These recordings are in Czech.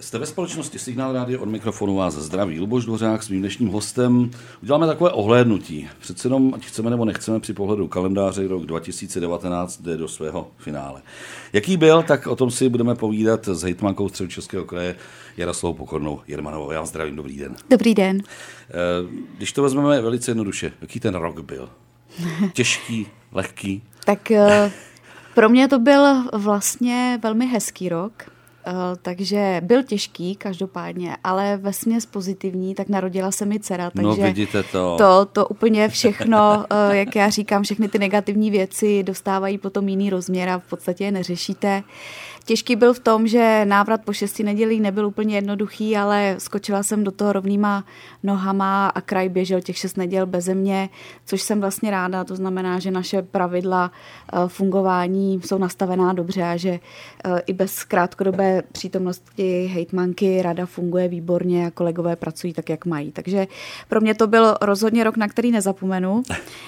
Jste ve společnosti Signál Radio, od mikrofonu vás zdraví Luboš Dvořák s mým dnešním hostem. Uděláme takové ohlédnutí. Přece jenom, ať chceme nebo nechceme, při pohledu kalendáře rok 2019 jde do svého finále. Jaký byl, tak o tom si budeme povídat s hejtmankou Středočeského kraje Jaroslavou Pokornou Jermanovou. Já vás zdravím, dobrý den. Dobrý den. Když to vezmeme velice jednoduše, jaký ten rok byl? Těžký, lehký? Tak pro mě to byl vlastně velmi hezký rok. Takže byl těžký každopádně, ale vesměs pozitivní, tak narodila se mi dcera, takže no, vidíte to. To úplně všechno, jak já říkám, všechny ty negativní věci dostávají potom jiný rozměr a v podstatě je neřešíte. Těžký byl v tom, že návrat po 6 nedělí nebyl úplně jednoduchý, ale skočila jsem do toho rovnýma nohama a kraj běžel těch 6 neděl beze mě, což jsem vlastně ráda. To znamená, že naše pravidla fungování jsou nastavená dobře a že i bez krátkodobé přítomnosti hejtmanky rada funguje výborně a kolegové pracují tak, jak mají. Takže pro mě to byl rozhodně rok, na který nezapomenu.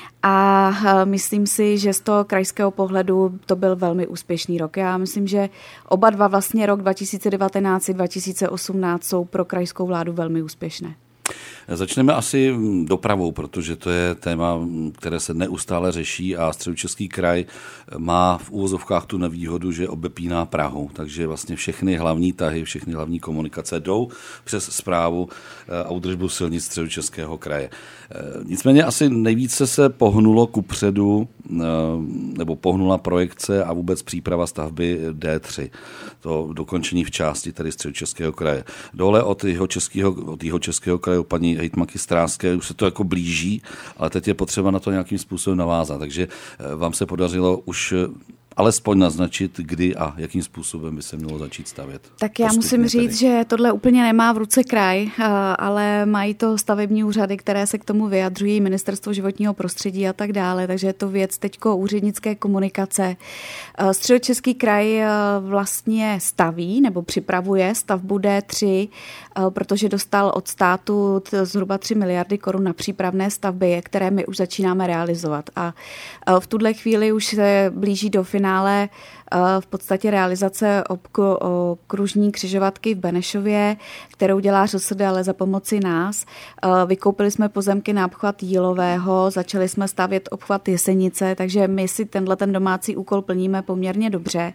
A myslím si, že z toho krajského pohledu to byl velmi úspěšný rok. Já myslím, že oba dva vlastně rok 2019 a 2018 jsou pro krajskou vládu velmi úspěšné. Začneme asi dopravou, protože to je téma, které se neustále řeší a Středočeský kraj má v uvozovkách tu nevýhodu, že obepíná Prahu, takže vlastně všechny hlavní tahy, všechny hlavní komunikace jdou přes správu a údržbu silnic Středočeského kraje. Nicméně asi nejvíce se pohnulo kupředu, nebo pohnula projekce a vůbec příprava stavby D3, to dokončení v části tedy Středočeského kraje. Dole od Jihočeského kraje paní hejtmanky Stráské už se to jako blíží, ale teď je potřeba na to nějakým způsobem navázat. Takže vám se podařilo už alespoň naznačit, kdy a jakým způsobem by se mělo začít stavět. Tak já musím říct, že tohle úplně nemá v ruce kraj, ale mají to stavební úřady, které se k tomu vyjadřují, Ministerstvo životního prostředí a tak dále, takže je to věc teďko úřednické komunikace. Středočeský kraj vlastně staví nebo připravuje stavbu D3, protože dostal od státu zhruba 3 miliardy korun na přípravné stavby, které my už začínáme realizovat. A v tuhle chvíli už se blíží do finále v podstatě realizace okružní křižovatky v Benešově, kterou dělá ŘSD, ale za pomoci nás. Vykoupili jsme pozemky na obchvat Jílového, začali jsme stavět obchvat Jesenice, takže my si ten domácí úkol plníme poměrně dobře.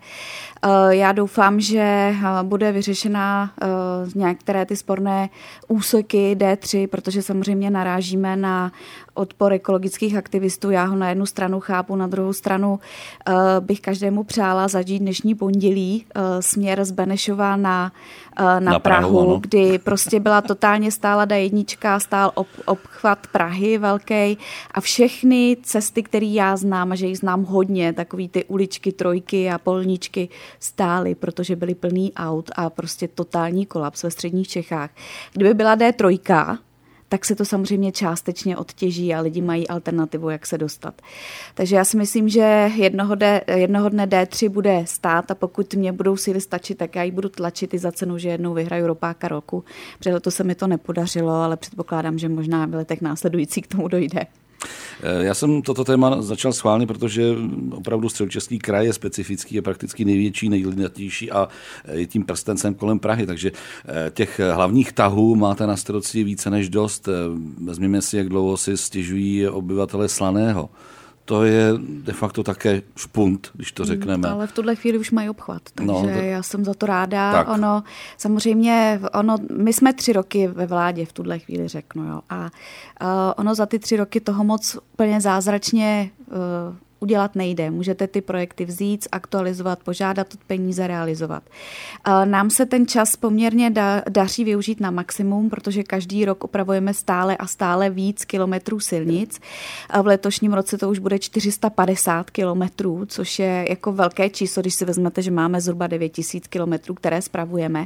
Já doufám, že bude vyřešena některé ty sporné úseky D3, protože samozřejmě narážíme na odpor ekologických aktivistů. Já ho na jednu stranu chápu, na druhou stranu bych každému přála zažít dnešní pondělí směr z Benešova na Prahu, kdy prostě byla totálně stála D1, stál obchvat Prahy velký a všechny cesty, které já znám, a že jich znám hodně, takový ty uličky, trojky a polničky stály, protože byly plný aut a prostě totální kolaps ve středních Čechách. Kdyby byla D3, tak se to samozřejmě částečně odtěží a lidi mají alternativu, jak se dostat. Takže já si myslím, že jednoho dne D3 bude stát a pokud mě budou síly stačit, tak já ji budu tlačit i za cenu, že jednou vyhraju Ropáka roku. Protože to se mi to nepodařilo, ale předpokládám, že možná v letech následující k tomu dojde. Já jsem toto téma začal schválně, protože opravdu Středočeský kraj je specifický, je prakticky největší, nejlidnatější a je tím prstencem kolem Prahy, takže těch hlavních tahů máte na starosti více než dost. Vezměme si, jak dlouho si stěžují obyvatelé Slaného. To je de facto také špunt, když to řekneme. Ale v tuhle chvíli už mají obchvat, takže já jsem za to ráda. Samozřejmě, my jsme 3 roky ve vládě v tuhle chvíli, řeknu. Jo. A ono za ty 3 roky toho moc úplně zázračně udělat nejde. Můžete ty projekty vzít, aktualizovat, požádat o peníze, realizovat. Nám se ten čas poměrně daří využít na maximum, protože každý rok opravujeme stále a stále víc kilometrů silnic. V letošním roce to už bude 450 kilometrů, což je jako velké číslo, když si vezmete, že máme zhruba 9000 kilometrů, které spravujeme.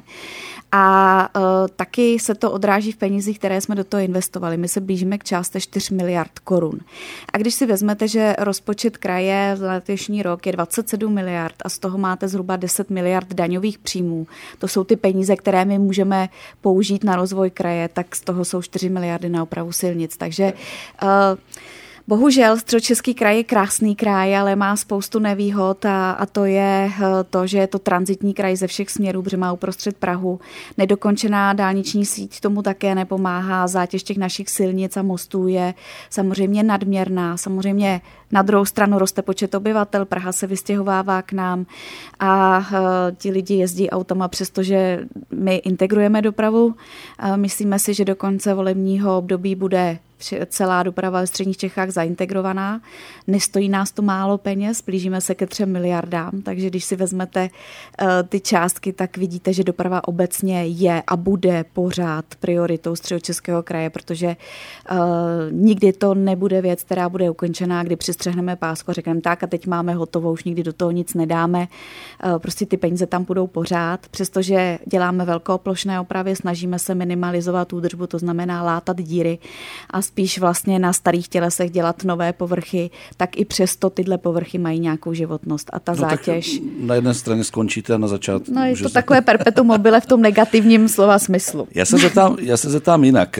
A taky se to odráží v penězích, které jsme do toho investovali. My se blížíme k částce 4 miliard korun. A když si vezmete, že rozpočet kraje za letošní rok je 27 miliard a z toho máte zhruba 10 miliard daňových příjmů. To jsou ty peníze, které my můžeme použít na rozvoj kraje, tak z toho jsou 4 miliardy na opravu silnic. Takže Bohužel Středočeský kraj je krásný kraj, ale má spoustu nevýhod a to je to, že je to tranzitní kraj ze všech směrů, protože má uprostřed Prahu. Nedokončená dálniční síť tomu také nepomáhá. Zátěž těch našich silnic a mostů je samozřejmě nadměrná. Samozřejmě na druhou stranu roste počet obyvatel, Praha se vystěhovává k nám a ti lidi jezdí autama, přestože my integrujeme dopravu. Myslíme si, že do konce volebního období bude celá doprava ve středních Čechách zaintegrovaná. Nestojí nás to málo peněz, blížíme se ke 3 miliardám, takže když si vezmete ty částky, tak vidíte, že doprava obecně je a bude pořád prioritou Středočeského kraje, protože nikdy to nebude věc, která bude ukončená, kdy přistřehneme pásku a řekneme tak a teď máme hotovo, už nikdy do toho nic nedáme. Prostě ty peníze tam budou pořád, přestože děláme velkoplošné opravy, snažíme se minimalizovat údržbu, to znamená látat díry a spíš vlastně na starých tělesech dělat nové povrchy, tak i přesto tyhle povrchy mají nějakou životnost a ta zátěž. Na jedné straně skončíte a na začátku. No je to takové perpetuum mobile v tom negativním slova smyslu. Já se zeptám jinak.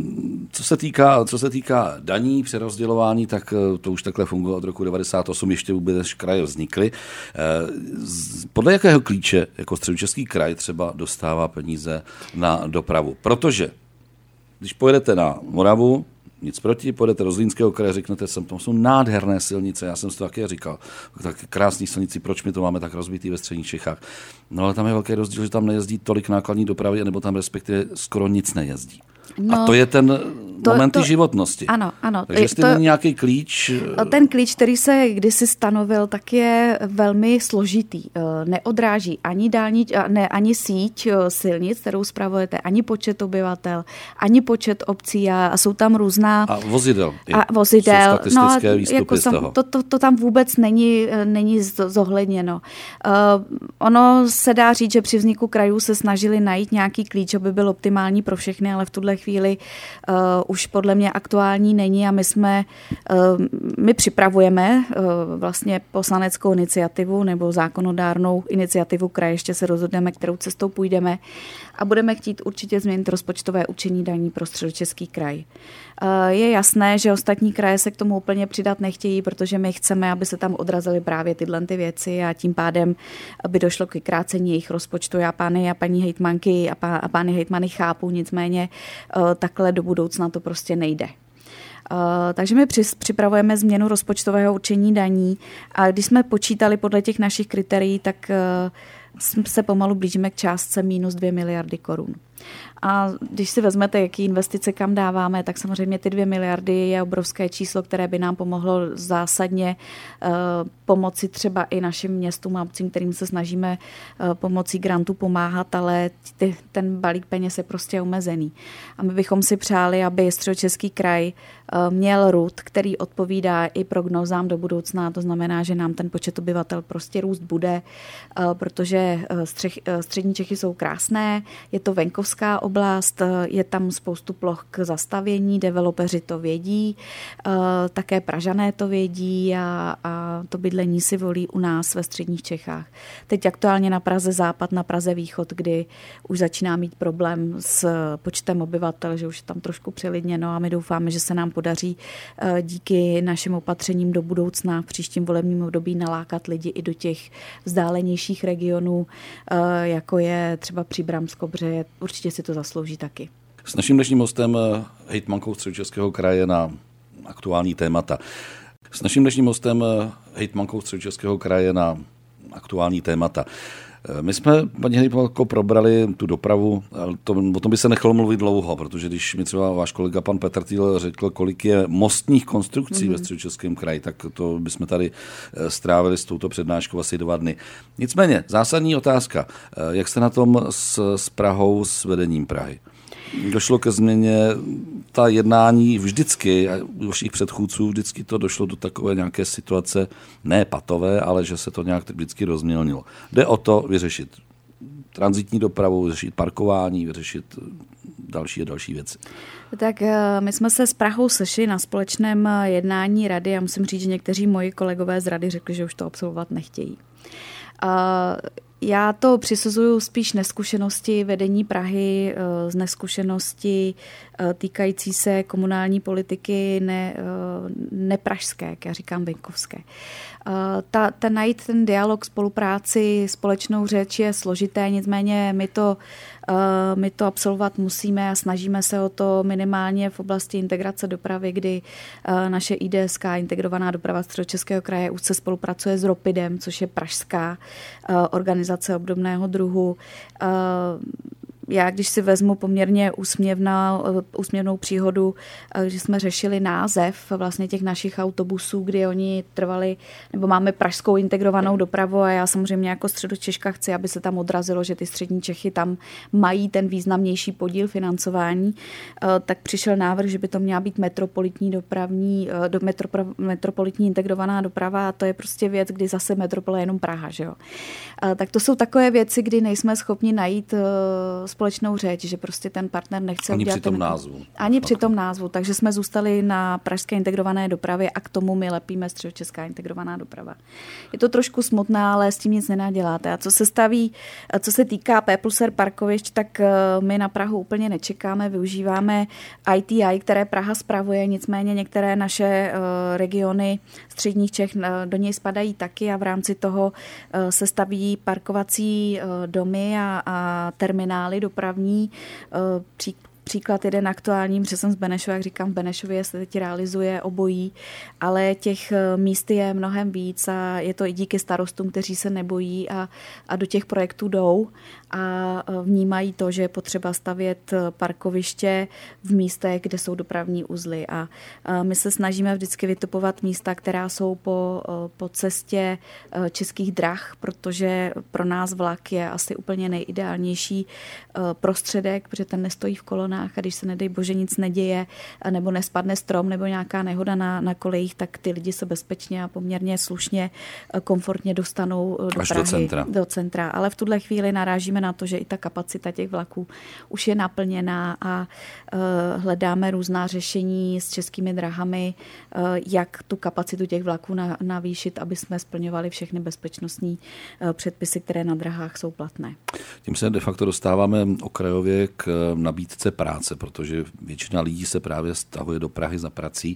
Co se týká daní, přerozdělování, tak to už takhle funguje od roku 1998, ještě vůbec než kraje vznikly. Podle jakého klíče jako Středočeský kraj třeba dostává peníze na dopravu? Protože když pojedete na Moravu, nic proti, pojedete do Zlínského kraje, řeknete, tam jsou nádherné silnice, já jsem si to také říkal, tak krásný silnici, proč my to máme tak rozbitý ve středních Čechách. No ale tam je velký rozdíl, že tam nejezdí tolik nákladní dopravy, nebo tam respektive skoro nic nejezdí. No, a to je ten moment životnosti. Ano. Takže jestli není nějaký klíč. Ten klíč, který se kdysi stanovil, tak je velmi složitý. Neodráží ani síť silnic, kterou spravujete, ani počet obyvatel, ani počet obcí a jsou tam různá. A vozidel. Jsou statistické výstupy z toho. To tam vůbec není zohledněno. Ono se dá říct, že při vzniku krajů se snažili najít nějaký klíč, aby byl optimální pro všechny, ale v tuhle chvíli už podle mě aktuální není a my připravujeme vlastně poslaneckou iniciativu nebo zákonodárnou iniciativu kraje, ještě se rozhodneme, kterou cestou půjdeme a budeme chtít určitě změnit rozpočtové určení daní pro Středočeský kraj. Je jasné, že ostatní kraje se k tomu úplně přidat nechtějí, protože my chceme, aby se tam odrazily právě tyhle ty věci a tím pádem by došlo k krácení jejich rozpočtu. Já pány a paní hejtmanky a pány hejtmany chápu, nicméně takhle do budoucna to prostě nejde. Takže my připravujeme změnu rozpočtového určení daní a když jsme počítali podle těch našich kritérií, tak se pomalu blížíme k částce minus 2 miliardy korun. A když si vezmete, jaký investice kam dáváme, tak samozřejmě ty 2 miliardy je obrovské číslo, které by nám pomohlo zásadně pomoci třeba i našim městům a obcím, kterým se snažíme pomocí grantů pomáhat, ale ten balík peněz je prostě omezený. A my bychom si přáli, aby Středočeský kraj měl růst, který odpovídá i prognózám do budoucna. To znamená, že nám ten počet obyvatel prostě růst bude, protože střední Čechy jsou krásné, je to venkovská oblast, je tam spoustu ploch k zastavění, developeři to vědí, také Pražané to vědí a to bydlení si volí u nás ve středních Čechách. Teď aktuálně na Praze západ, na Praze východ, kdy už začíná mít problém s počtem obyvatel, že už je tam trošku přelidněno a my doufáme, že se nám podaří díky našim opatřením do budoucna v příštím volebním období nalákat lidi i do těch vzdálenějších regionů, jako je třeba Příbramsko, protože určitě si to zaslouží taky. S naším dnešním hostem, hejtmankou Středočeského kraje na aktuální témata. My jsme, paní hejtmanko, probrali tu dopravu, o tom by se nechalo mluvit dlouho, protože když mi třeba váš kolega pan Petr Týl řekl, kolik je mostních konstrukcí ve Středočeském kraji, tak to bychom tady strávili s touto přednáškou asi 2 dny. Nicméně, zásadní otázka, jak jste na tom s Prahou, s vedením Prahy? Došlo ke změně, ta jednání vždycky, u vašich předchůdců vždycky to došlo do takové nějaké situace, ne patové, ale že se to nějak vždycky rozmělnilo. Jde o to vyřešit tranzitní dopravu, vyřešit parkování, vyřešit další a další věci. Tak my jsme se s Prahou sešli na společném jednání rady a musím říct, že někteří moji kolegové z rady řekli, že už to absolvovat nechtějí. Já to přisuzuju spíš neskušenosti vedení Prahy, z neskušenosti týkající se komunální politiky nepražské, jak já říkám venkovské. Najít ten dialog, spolupráci, společnou řeč je složité, nicméně my to absolvovat musíme a snažíme se o to minimálně v oblasti integrace dopravy, kdy naše IDSK, Integrovaná doprava Středočeského kraje, úzce spolupracuje s ROPIDem, což je pražská organizace obdobného druhu. Já, když si vezmu poměrně úsměvnou příhodu, že jsme řešili název vlastně těch našich autobusů, kdy oni trvali, nebo máme pražskou integrovanou dopravu a já samozřejmě jako Středočeška chci, aby se tam odrazilo, že ty střední Čechy tam mají ten významnější podíl financování, tak přišel návrh, že by to měla být metropolitní integrovaná doprava a to je prostě věc, kdy zase metropole je jenom Praha, že jo. Tak to jsou takové věci, kdy nejsme schopni najít společnou řeč, že prostě ten partner nechce ani udělat při tom názvu. Ani při tom názvu, takže jsme zůstali na pražské integrované dopravě a k tomu my lepíme Středočeská integrovaná doprava. Je to trošku smutné, ale s tím nic nenaděláte. A co se týká P+R parkovišť, tak my na Prahu úplně nečekáme, využíváme ITI, které Praha spravuje, nicméně některé naše regiony středních Čech do něj spadají taky a v rámci toho se staví parkovací domy a terminály dopravní. Příklad jeden aktuální, protože jsem z Benešova, jak říkám, v Benešově se teď realizuje obojí, ale těch míst je mnohem víc a je to i díky starostům, kteří se nebojí a do těch projektů jdou a vnímají to, že je potřeba stavět parkoviště v místech, kde jsou dopravní uzly. A my se snažíme vždycky vytipovat místa, která jsou po cestě Českých drah, protože pro nás vlak je asi úplně nejideálnější prostředek, protože ten nestojí v kolonách a když se nedej bože nic neděje nebo nespadne strom nebo nějaká nehoda na kolejích, tak ty lidi se bezpečně a poměrně slušně, komfortně dostanou do Prahy, do centra. Ale v tuhle chvíli narážíme na to, že i ta kapacita těch vlaků už je naplněná a hledáme různá řešení s Českými drahami, jak tu kapacitu těch vlaků navýšit, aby jsme splňovali všechny bezpečnostní předpisy, které na drahách jsou platné. Tím se de facto dostáváme okrajově k nabídce práce, protože většina lidí se právě stahuje do Prahy za prací.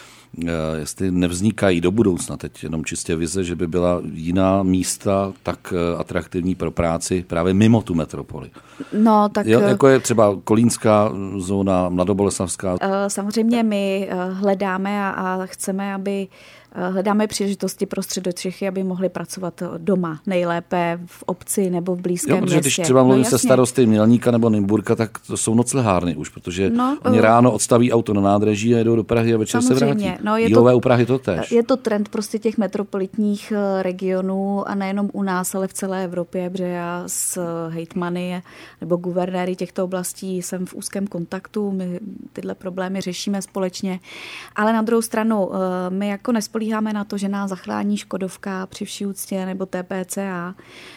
Jestli nevznikají do budoucna teď jenom čistě vize, že by byla jiná místa tak atraktivní pro práci právě mimo tu metropoli. No, tak jako je třeba kolínská zóna, mladoboleslavská. Samozřejmě my hledáme a chceme, hledáme příležitosti pro Středočechy, aby mohli pracovat doma, nejlépe v obci nebo v blízkém městě. Když třeba mluvím se starosty Mělníka nebo Nymburka, tak to jsou noclehárny už, protože oni ráno odstaví auto na nádraží a jedou do Prahy a večer se vrátí. Jílové u Prahy to též. Je to trend prostě těch metropolitních regionů a nejenom u nás, ale v celé Evropě, protože já s hejtmany nebo guvernéry těchto oblastí jsem v úzkém kontaktu, my tyhle problémy řešíme společně, ale na druhou stranu my jako nespolíháme na to, že nás zachrání Škodovka při vší úctě nebo TPCA.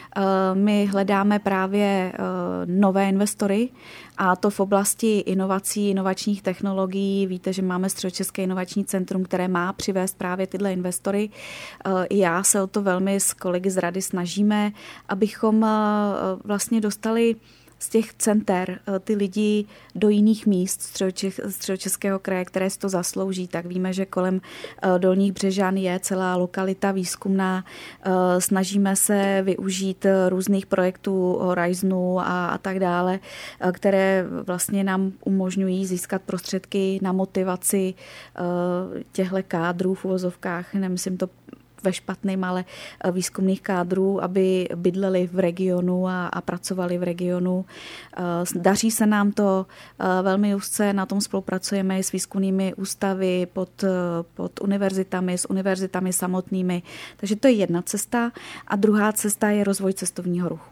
My hledáme právě nové investory a to v oblasti inovací, inovačních technologií. Víte, že máme Středočeské inovační centrum, které má přivést právě tyhle investory. Já se o to velmi s kolegy z rady snažíme, abychom vlastně dostali z těch center ty lidi do jiných míst Středočeského kraje, které si to zaslouží. Tak víme, že kolem Dolních Břežan je celá lokalita výzkumná. Snažíme se využít různých projektů Horizonu a tak dále, které vlastně nám umožňují získat prostředky na motivaci těchto kádrů v uvozovkách. Nemyslím to ve špatným, ale výzkumných kádrů, aby bydleli v regionu a pracovali v regionu. Daří se nám to velmi úzce, na tom spolupracujeme s výzkumnými ústavy pod univerzitami, s univerzitami samotnými. Takže to je jedna cesta. A druhá cesta je rozvoj cestovního ruchu.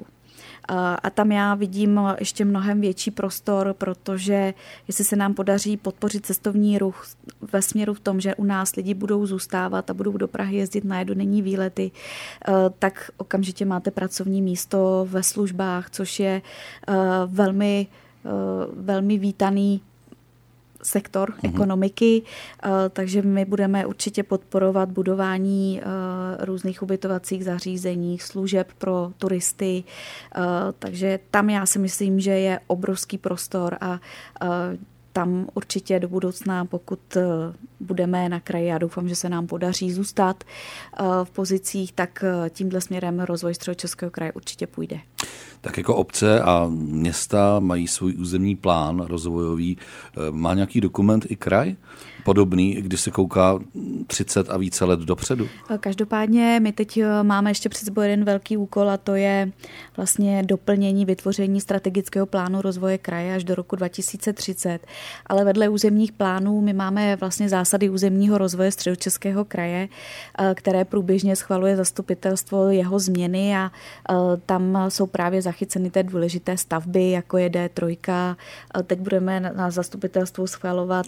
A tam já vidím ještě mnohem větší prostor, protože jestli se nám podaří podpořit cestovní ruch ve směru v tom, že u nás lidi budou zůstávat a budou do Prahy jezdit na jednodenní výlety, tak okamžitě máte pracovní místo ve službách, což je velmi vítaný sektor ekonomiky, takže my budeme určitě podporovat budování různých ubytovacích zařízení, služeb pro turisty, takže tam já si myslím, že je obrovský prostor a tam určitě do budoucna, pokud budeme na kraji, já doufám, že se nám podaří zůstat v pozicích, tak tímhle směrem rozvoj Středočeského kraje určitě půjde. Tak jako obce a města mají svůj územní plán rozvojový. Má nějaký dokument i kraj? Podobný, když se kouká 30 a více let dopředu? Každopádně my teď máme ještě před sebou jeden velký úkol a to je vlastně doplnění, vytvoření strategického plánu rozvoje kraje až do roku 2030. Ale vedle územních plánů my máme vlastně zásady územního rozvoje Středočeského kraje, které průběžně schvaluje zastupitelstvo, jeho změny a tam jsou právě zachyceny té důležité stavby, jako je D3. Teď budeme na zastupitelstvu schvalovat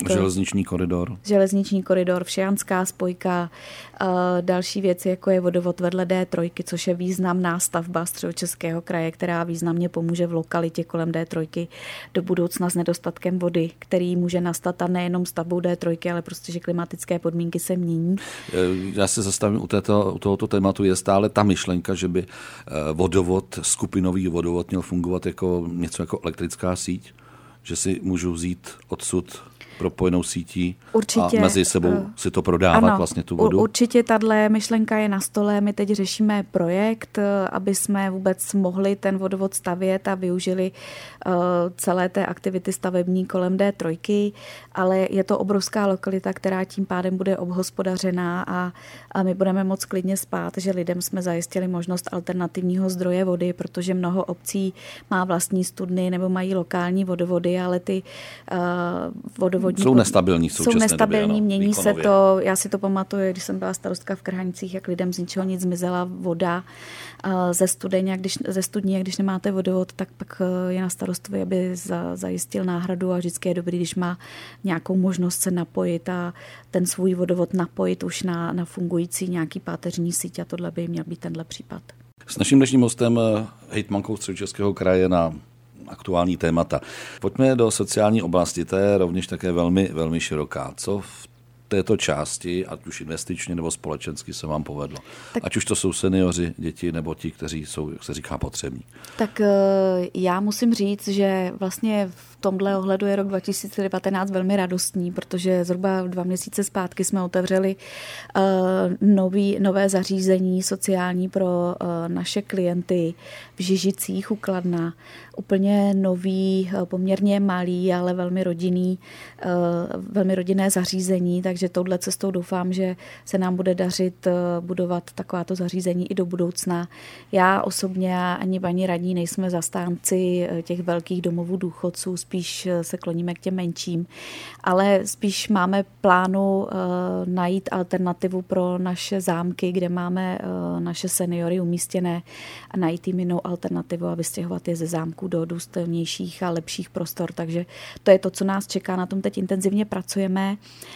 železniční koridor, Všejanská spojka, další věci, jako je vodovod vedle D3, což je významná stavba Středočeského kraje, která významně pomůže v lokalitě kolem D3 do budoucna s nedostatkem vody, který může nastat a nejenom stavbou D3, ale prostě, že klimatické podmínky se mění. Já se zastavím u tohoto tématu. Je stále ta myšlenka, že by skupinový vodovod měl fungovat jako něco jako elektrická síť, že si můžu vzít odsud propojenou sítí určitě, a mezi sebou si to prodávat, ano, vlastně tu vodu? Určitě tahle myšlenka je na stole. My teď řešíme projekt, aby jsme vůbec mohli ten vodovod stavět a využili celé té aktivity stavební kolem D3, ale je to obrovská lokalita, která tím pádem bude obhospodařená a my budeme moc klidně spát, že lidem jsme zajistili možnost alternativního zdroje vody, protože mnoho obcí má vlastní studny nebo mají lokální vodovody, ale ty vodovody jsou nestabilní v současné době, ano, mění výkonově. se to. Já si to pamatuju, když jsem byla starostka v Krhanicích, jak lidem z ničeho nic zmizela voda ze studní, a když nemáte vodovod, tak pak je na starostovi, aby zajistil náhradu a vždycky je dobrý, když má nějakou možnost se napojit a ten svůj vodovod napojit už na fungující nějaký páteřní síť a tohle by měl být tenhle případ. S naším dnešním hostem, hejtmankou Středočeského kraje na aktuální témata. Pojďme do sociální oblasti, to je rovněž také velmi, velmi široká. Co v této části, ať už investičně nebo společensky, se vám povedlo? Tak, ať už to jsou seniori, děti nebo ti, kteří jsou, jak se říká, potřební. Tak já musím říct, že vlastně v tomhle ohledu je rok 2019 velmi radostný, protože zhruba 2 měsíce zpátky jsme otevřeli nové zařízení sociální pro naše klienty v Žižicích u Kladna. Úplně nový, poměrně malý, ale velmi rodinné zařízení, takže touhle cestou doufám, že se nám bude dařit budovat takováto zařízení i do budoucna. Já osobně ani paní radní nejsme zastánci těch velkých domovů důchodců, spíš se kloníme k těm menším, ale spíš máme plánu najít alternativu pro naše zámky, kde máme naše seniory umístěné a najít jim jinou alternativu a vystěhovat je ze zámků do důstojnějších a lepších prostor. Takže to je to, co nás čeká. Na tom teď intenzivně pracujeme.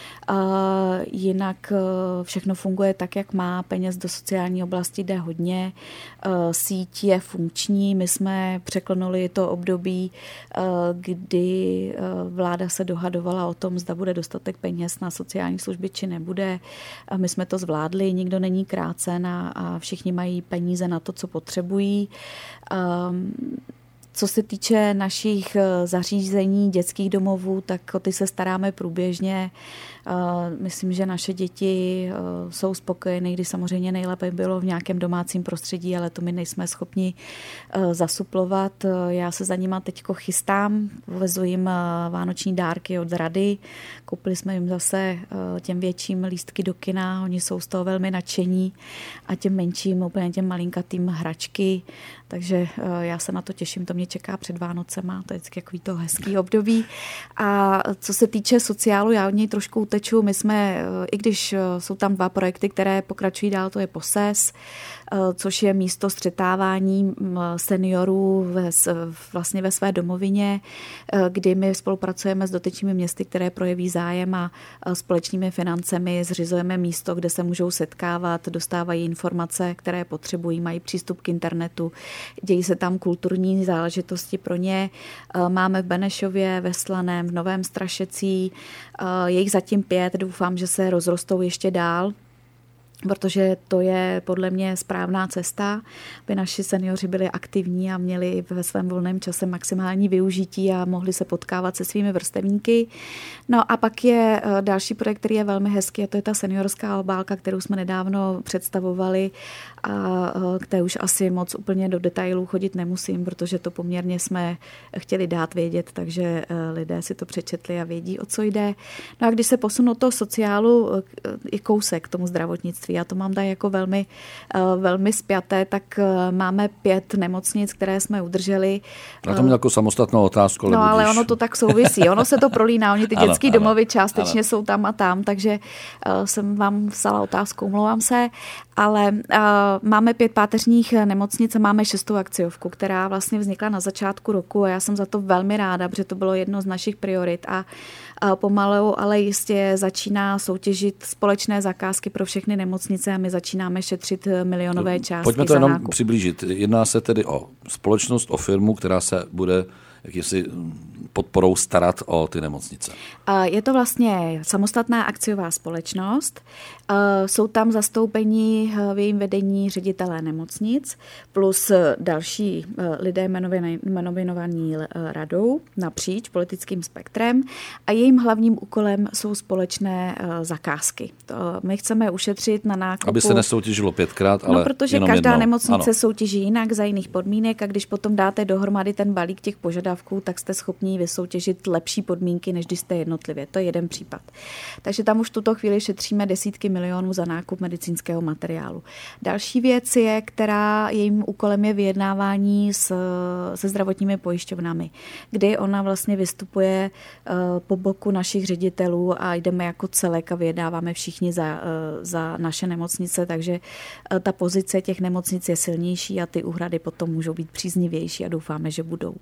Jinak všechno funguje tak, jak má. Peněz do sociální oblasti jde hodně. Síť je funkční. My jsme překlenuli to období, kdy vláda se dohadovala o tom, zda bude dostatek peněz na sociální služby, či nebude. My jsme to zvládli, nikdo není krácen a všichni mají peníze na to, co potřebují. Co se týče našich zařízení dětských domovů, tak o ty se staráme průběžně. Myslím, že naše děti jsou spokojené, když samozřejmě nejlépe bylo v nějakém domácím prostředí, ale to my nejsme schopni zasuplovat. Já se za nima teďko chystám, vezu jim vánoční dárky od rady. Koupili jsme jim zase těm větším lístky do kina, oni jsou z toho velmi nadšení a těm menším, úplně těm malinkatým hračky. Takže já se na to těším, to mě čeká před Vánocema, to je vždycky takový to hezký období. A co se týče sociálu, já od něj trošku uteču. My jsme, i když jsou tam 2 projekty, které pokračují dál, to je POSES, což je místo střetávání seniorů vlastně ve své domovině, kdy my spolupracujeme s dotyčnými městy, které projeví zájem a společnými financemi zřizujeme místo, kde se můžou setkávat, dostávají informace, které potřebují, mají přístup k internetu dějí se tam kulturní záležitosti pro ně. Máme v Benešově, ve Slaném, v Novém Strašecí, je jich zatím 5, doufám, že se rozrostou ještě dál, protože to je podle mě správná cesta, aby naši seniori byli aktivní a měli ve svém volném čase maximální využití a mohli se potkávat se svými vrstevníky. No a pak je další projekt, který je velmi hezký, a to je ta seniorská obálka, kterou jsme nedávno představovali a které už asi moc úplně do detailů chodit nemusím, protože to poměrně jsme chtěli dát vědět, takže lidé si to přečetli a vědí, o co jde. No a když se posunu od toho sociálu i kousek k tomu zdravotnictví, já to mám tady jako velmi spjaté, tak máme 5 nemocnic, které jsme udrželi. Já to mám jako samostatnou otázku. No ale ono to tak souvisí, ono se to prolíná, oni ty dětský domovy částečně jsou tam a tam, takže jsem vám psala otázku, omlouvám se, ale máme 5 páteřních nemocnic a máme 6. akciovku, která vlastně vznikla na začátku roku a já jsem za to velmi ráda, protože to bylo jedno z našich priorit a pomalu, ale jistě začíná soutěžit společné zakázky pro všechny nemocnice a my začínáme šetřit milionové částky. Pojďme to jenom přiblížit. Jedná se tedy o společnost, o firmu, která se bude jakýsi podporou starat o ty nemocnice. Je to vlastně samostatná akciová společnost. Jsou tam zastoupení v jejím vedení ředitelé nemocnic plus další lidé jmenovaní radou napříč politickým spektrem a jejím hlavním úkolem jsou společné zakázky. My chceme ušetřit na nákupu. Aby se nesoutěžilo 5krát, ale no, protože jenom každá jednou. nemocnice soutěží jinak za jiných podmínek a když potom dáte dohromady ten balík těch požadavků, tak jste schopni vysoutěžit lepší podmínky, než když jste jednotlivě. To je jeden případ. Takže tam už v tuto chvíli šetříme desítky milionů za nákup medicínského materiálu. Další věc je, která jejím úkolem je vyjednávání se zdravotními pojišťovnami, kdy ona vlastně vystupuje po boku našich ředitelů a jdeme jako celek a vyjednáváme všichni za naše nemocnice, takže ta pozice těch nemocnic je silnější a ty úhrady potom můžou být příznivější a doufáme, že budou.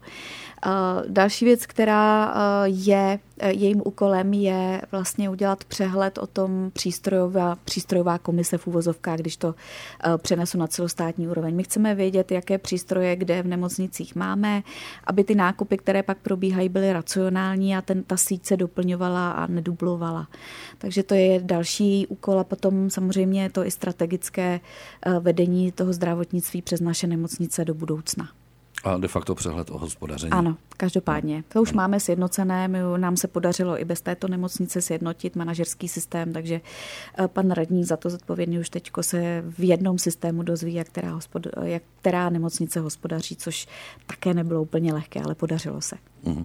Další věc, která je jejím úkolem, je vlastně udělat přehled o tom přístrojová komise v uvozovkách, když to přenesu na celostátní úroveň. My chceme vědět, jaké přístroje kde v nemocnicích máme, aby ty nákupy, které pak probíhají, byly racionální a ta síť se doplňovala a nedublovala. Takže to je další úkol a potom samozřejmě to i strategické vedení toho zdravotnictví přes naše nemocnice do budoucna. A de facto přehled o hospodaření. Ano, každopádně. To už máme sjednocené, nám se podařilo i bez této nemocnice sjednotit manažerský systém, takže pan radní za to zodpovědný už teďko se v jednom systému dozví, jak která nemocnice hospodaří, což také nebylo úplně lehké, ale podařilo se.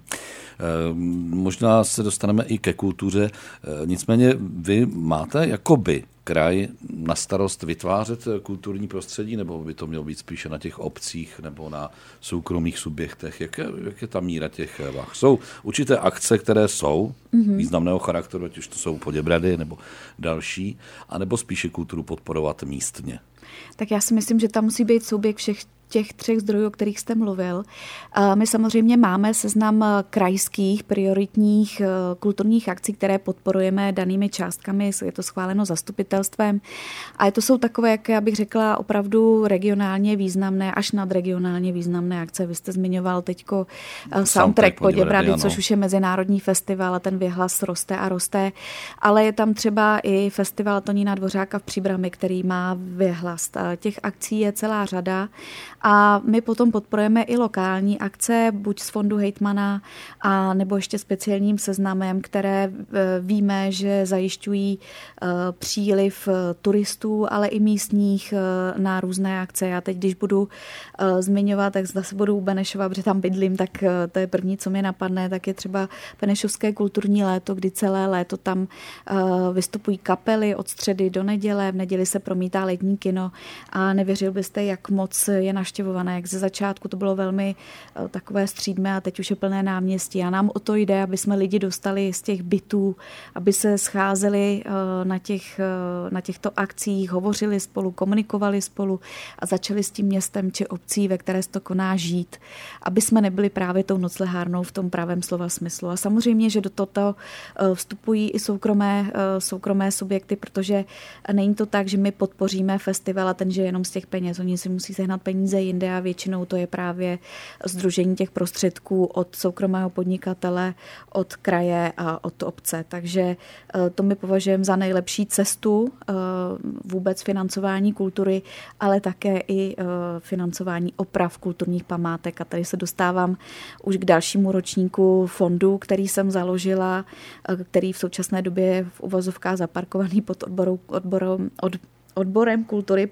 Možná se dostaneme i ke kultuře, nicméně vy máte jakoby kraj na starost vytvářet kulturní prostředí, nebo by to mělo být spíše na těch obcích nebo na soukromých subjektech? Jak je ta míra těch vah? Jsou určité akce, které jsou významného charakteru, ať už to jsou Poděbrady nebo další, anebo spíše kulturu podporovat místně? Tak já si myslím, že tam musí být souběh všech těch 3 zdrojů, o kterých jste mluvil. My samozřejmě máme seznam krajských prioritních kulturních akcí, které podporujeme danými částkami, je to schváleno zastupitelstvem a to jsou takové, jak já bych řekla, opravdu regionálně významné, až nadregionálně významné akce. Vy jste zmiňoval teďko soundtrack Poděbrady, což už je mezinárodní festival a ten věhlas roste a roste, ale je tam třeba i festival Tonína Dvořáka v Příbrami, který má věhlas. Těch akcí je celá řada a my potom podporujeme i lokální akce, buď z fondu hejtmana, a nebo ještě speciálním seznamem, které víme, že zajišťují příliv turistů, ale i místních na různé akce. Já teď, když budu zmiňovat, tak zase budu u Benešova, protože tam bydlím, tak to je první, co mě napadne, tak je třeba Benešovské kulturní léto, kdy celé léto tam vystupují kapely od středy do neděle, v neděli se promítá letní kino a nevěřil byste, jak moc je naštěvované. Jak ze začátku to bylo velmi takové střídmé a teď už je plné náměstí. A nám o to jde, aby jsme lidi dostali z těch bytů, aby se scházeli na těchto akcích, hovořili spolu, komunikovali spolu a začali s tím městem či obcí, ve které se to koná, žít, aby jsme nebyli právě tou noclehárnou v tom pravém slova smyslu. A samozřejmě, že do toho vstupují i soukromé subjekty, protože není to tak, že my podpoříme festival a ten, že jenom z těch peněz. Oni si musí sehnat peníze peníze jinde a většinou to je právě sdružení těch prostředků od soukromého podnikatele, od kraje a od obce. Takže to my považujeme za nejlepší cestu vůbec financování kultury, ale také i financování oprav kulturních památek. A tady se dostávám už k dalšímu ročníku fondu, který jsem založila, který v současné době je v uvozovkách zaparkovaný pod odborem kultury,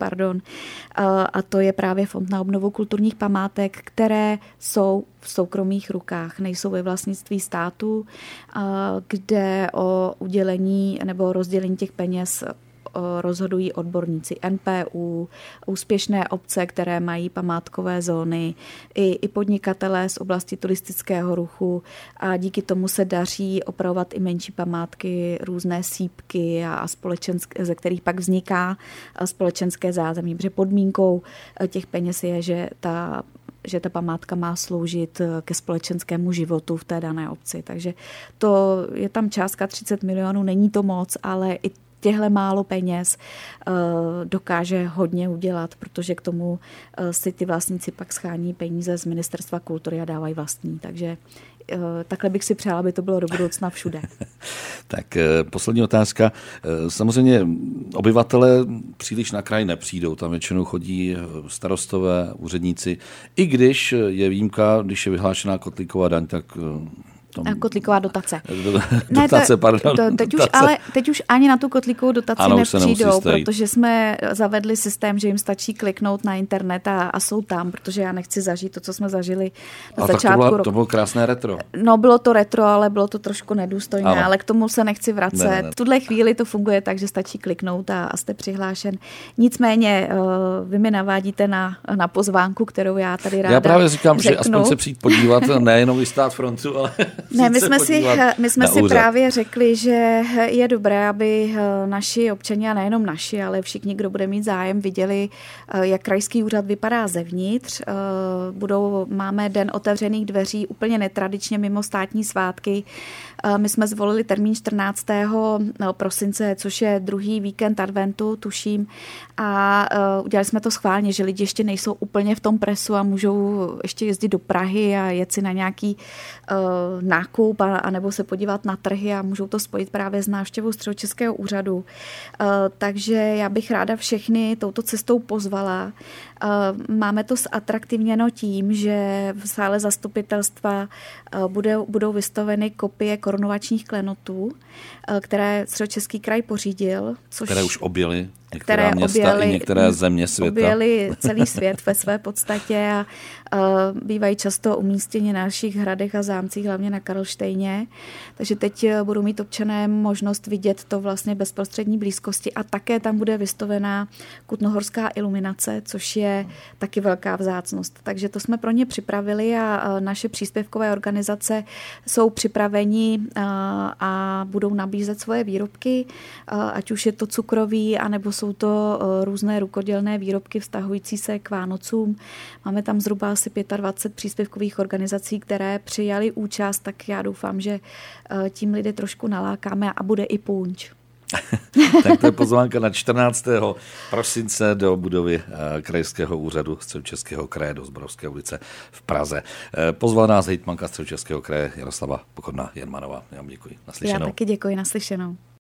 a to je právě Fond na obnovu kulturních památek, které jsou v soukromých rukách, nejsou ve vlastnictví státu, kde o udělení nebo rozdělení těch peněz rozhodují odborníci NPÚ, úspěšné obce, které mají památkové zóny, i podnikatelé z oblasti turistického ruchu a díky tomu se daří opravovat i menší památky, různé sýpky a ze kterých pak vzniká společenské zázemí. Protože podmínkou těch peněz je, že ta památka má sloužit ke společenskému životu v té dané obci. Takže to je tam částka 30 milionů, není to moc, ale i těhle málo peněz dokáže hodně udělat, protože k tomu si ty vlastníci pak schání peníze z Ministerstva kultury a dávají vlastní. Takže takhle bych si přála, aby to bylo do budoucna všude. Tak poslední otázka. Samozřejmě obyvatele příliš na kraj nepřijdou, tam většinou chodí starostové, úředníci. I když je výjimka, když je vyhlášená kotlíková daň, tak kotlíková dotace. Pardon. Teď už ani na tu kotlíkovou dotaci nepřijdou, protože jsme zavedli systém, že jim stačí kliknout na internet a jsou tam, protože já nechci zažít to, co jsme zažili na začátku roku. To bylo krásné retro. No, bylo to retro, ale bylo to trošku nedůstojné, ale k tomu se nechci vracet. Ne. V tuhle chvíli to funguje tak, že stačí kliknout a jste přihlášen. Nicméně vy mi navádíte na pozvánku, kterou já tady ráda Já právě říkám, řeknu. Že aspoň se přijít podívat, nejenom vystát frontu, ale ne, my jsme si právě řekli, že je dobré, aby naši občania, nejenom naši, ale všichni, kdo bude mít zájem, viděli, jak krajský úřad vypadá zevnitř. Máme den otevřených dveří úplně netradičně mimo státní svátky. My jsme zvolili termín 14. prosince, což je druhý víkend adventu, tuším. A udělali jsme to schválně, že lidi ještě nejsou úplně v tom presu a můžou ještě jezdit do Prahy a jet si na nějaký nákup a nebo se podívat na trhy a můžou to spojit právě s návštěvou Středočeského úřadu. Takže já bych ráda všechny touto cestou pozvala. Máme to zatraktivněno tím, že v sále zastupitelstva budou vystaveny kopie korunovačních klenotů, které Středočeský kraj pořídil. Které už objeli některá města i některé země světa. Objeli celý svět ve své podstatě a bývají často umístěni na našich hradech a zámcích, hlavně na Karlštejně. Takže teď budou mít občané možnost vidět to vlastně bezprostřední blízkosti a také tam bude vystavená kutnohorská iluminace, což je taky velká vzácnost. Takže to jsme pro ně připravili a naše příspěvkové organizace jsou připraveni a budou nabízet svoje výrobky, ať už je to cukroví, anebo jsou to různé rukodělné výrobky vztahující se k Vánocům. Máme tam zhruba asi 25 příspěvkových organizací, které přijali účast, tak já doufám, že tím lidé trošku nalákáme a bude i punč. Tak to je pozvánka na 14. prosince do budovy Krajského úřadu Středočeského kraje do Zborovské ulice v Praze. Pozval nás hejtmanka Středočeského kraje Jaroslava Pokorná Jermanová. Já vám děkuji. Naslyšenou. Já taky děkuji. Naslyšenou.